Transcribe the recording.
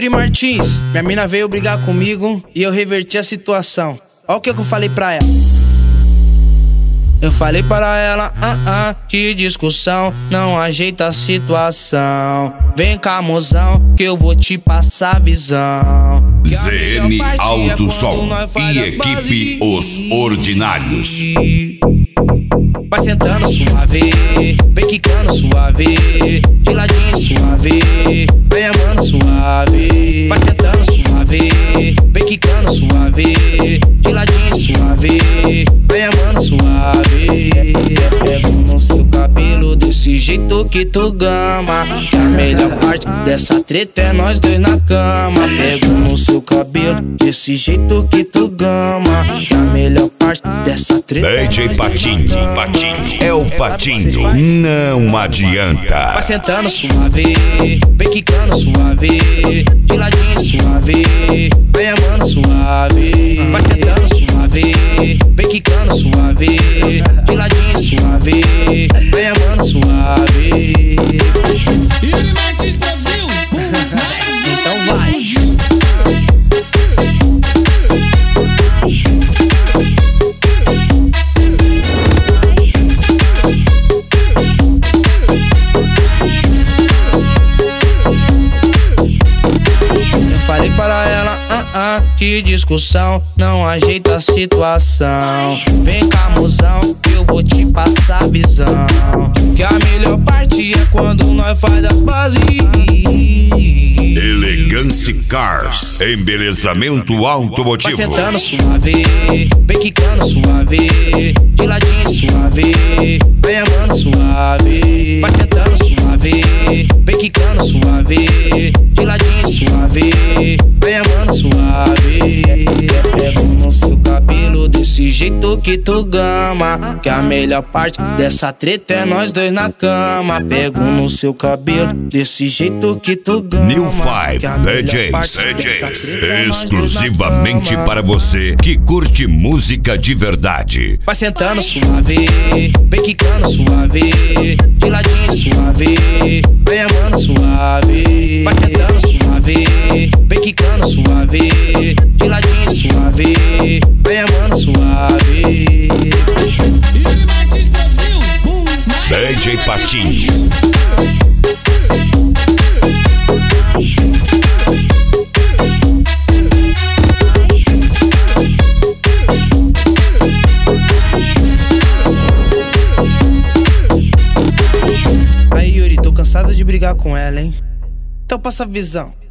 Yuri Martins, minha mina veio brigar comigo e eu reverti a situação. Olha o que eu falei pra ela. Eu falei para ela, que discussão não ajeita a situação. Vem cá, mozão, que eu vou te passar a visão. ZN Alto Som e equipe Os Ordinários. Vai sentando suave, vem quicando suave, de ladinho suave, vem amando suave. Vai sentando suave, vem quicando suave, de ladinho suave, vem amando suave. Pego no seu cabelo desse jeito que tu gama, que a melhor parte dessa treta é nós dois na cama. Pego no seu cabelo desse jeito que tu gama, que a melhor parte dessa treta é DJ Patinho, é o Patinho, não adianta. Vai sentando suave, vem quicando suave, de ladinho suave, vem amando suave. Vai sentando suave, vem quicando suave, de ladinho suave, vem amando suave. Yuri Martins produziu Então vai. Falei para ela, que discussão não ajeita a situação. Vem cá, mozão, que eu vou te passar a visão. Que a melhor parte é quando nós faz as bases. Elegance Cars, embelezamento automotivo. Vai sentando suave, vem quicando suave, de ladinho suave, vem amando suave. Vai sentando suave, vem quicando suave, de ladinho suave, vem amando suave. Pego no seu cabelo desse jeito que tu gama, que a melhor parte dessa treta é nós dois na cama. Pego no seu cabelo desse jeito que tu gama. New 5 DJs, exclusivamente para você que curte música de verdade. Vai sentando suave, vem quicando suave, de ladinho suave, vem amando suave. Vai sentando suave, vem quicando suave, de ladinho suave, vem amando suave. Yuri Martins produziu DJ Patinho. Aí, Yuri, tô cansado de brigar com ela, hein? Então passa a visão.